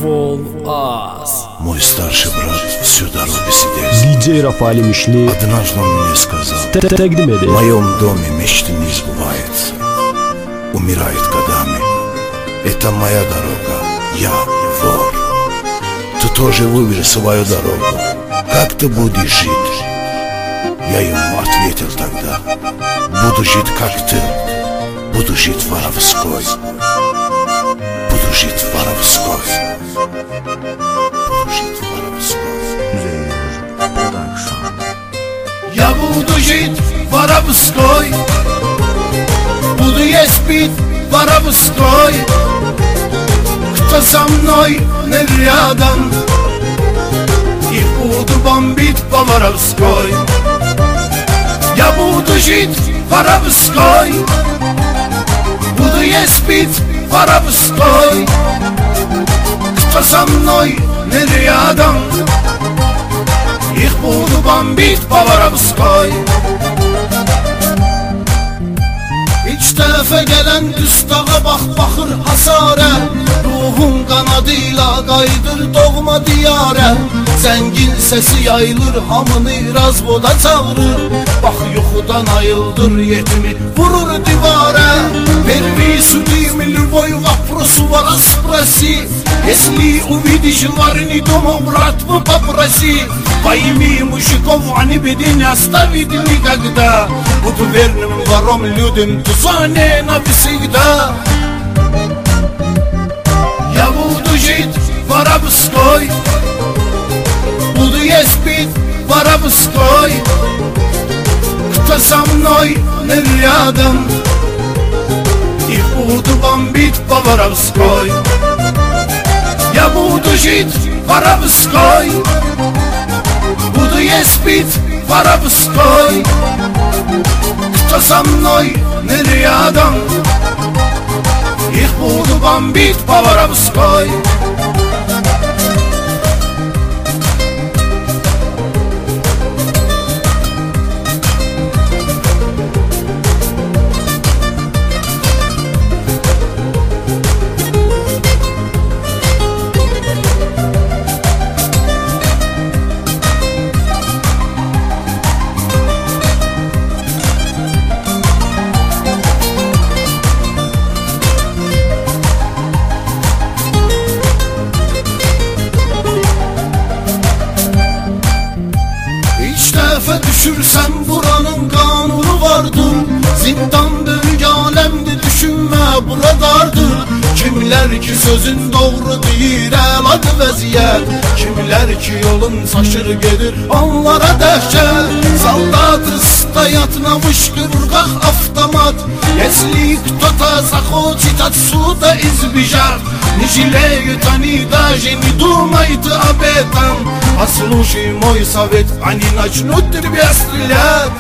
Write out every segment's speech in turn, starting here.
Волас. Мой старший брат всю дорогу сидел. Диджей Рафали Мишли. Однажды он мне сказал: в моем доме мечты не сбываются, умирают годами. Это моя дорога, я вор. Ты тоже выбери свою дорогу. Как ты будешь жить? Я ему ответил тогда: буду жить как ты, буду жить воровской. Буду жить воровской. Буду жить воровской. Я буду жить воровской, буду есть пить воровской. Кто со мной не рядом, их буду бомбить по-воровской. Я буду жить воровской, буду есть пить воровской. Кто со мной не рядом, их буду бомбить по-воровской. İç dəfə gələn düstağa bax baxır hasarə. Ruhun qanadıyla qaydır doğma diyarə. Zəngin səsi yayılır hamını razvoda çağırır. Bax yuxudan ayıldır yetimi vurur divara. Первый судимый любой вопрос вас спроси. Если увидишь варни дома, братву попроси. Пойми, мужиков они беды не оставит никогда. Буду верным вором людям, тузане навсегда. Я буду жить воровской, буду есть пить воровской. Кто со мной не рядом, их буду бомбить по-воровской. Я буду жить воровской, буду есть пить воровской. Кто со мной не рядом, их буду бомбить по-воровской. Düşürsen buranın kanunu vardır. Zindan büyük alemdir, düşünme buradardır. Kimler ki sözün doğru deyir, eladı vəziyyət. Kimler ki yolun saşır gedir, onlara dəhşət. Солдаты стоят на вышке, в руках автомат. Если кто-то захочет отсюда избежать, не жалеют они, даже не думают об этом. Послушай мой совет, они начнут тебя стрелять.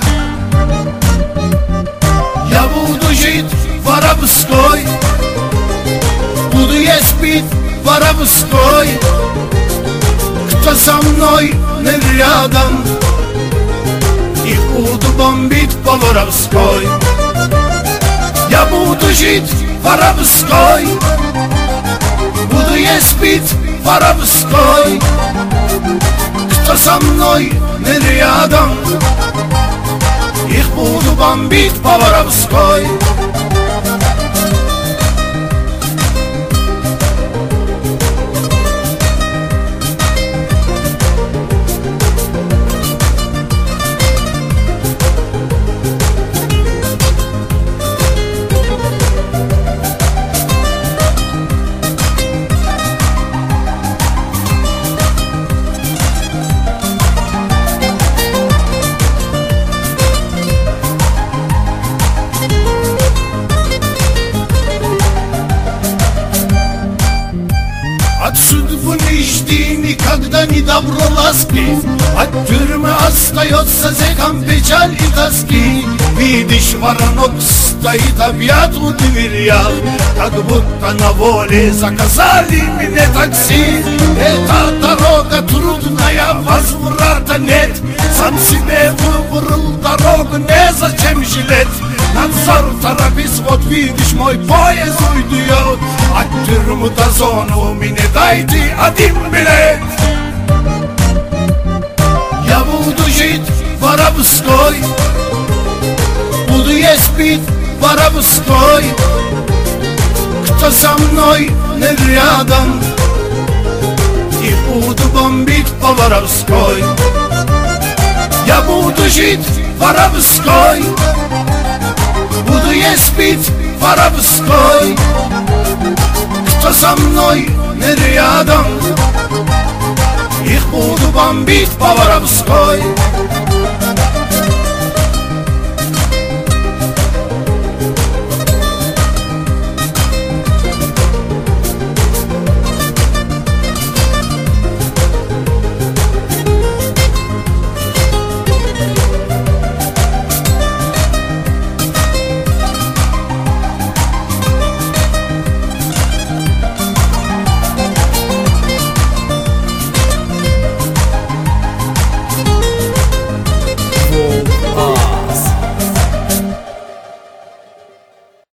Я буду жить воровской, буду есть пить воровской. Кто со мной не рядом, их буду бомбить по-воровской. Я буду жить воровской, буду есть пить воровской. Кто со мной не рядом, их буду бомбить по-воровской. От судьбы не жди никогда ни добро ласки. От тюрьмы остается зеком печаль и тоски. Видишь, воронок стоит объят у дверях, как будто на воле заказали мне такси. Эта дорога трудная, возврата нет. Сам себе выбрал дорогу, незачем жалеть. Надзор взвод, видишь, мой поезд уйдет. От тюрьмы до зоны мне дайте один билет. Я буду жить воровской, буду есть пить воровской. Кто со мной не рядом, и буду бомбить по воровской. Я буду жить воровской, буду есть пить воровской. Кто со мной не рядом, их буду бомбить по воровской.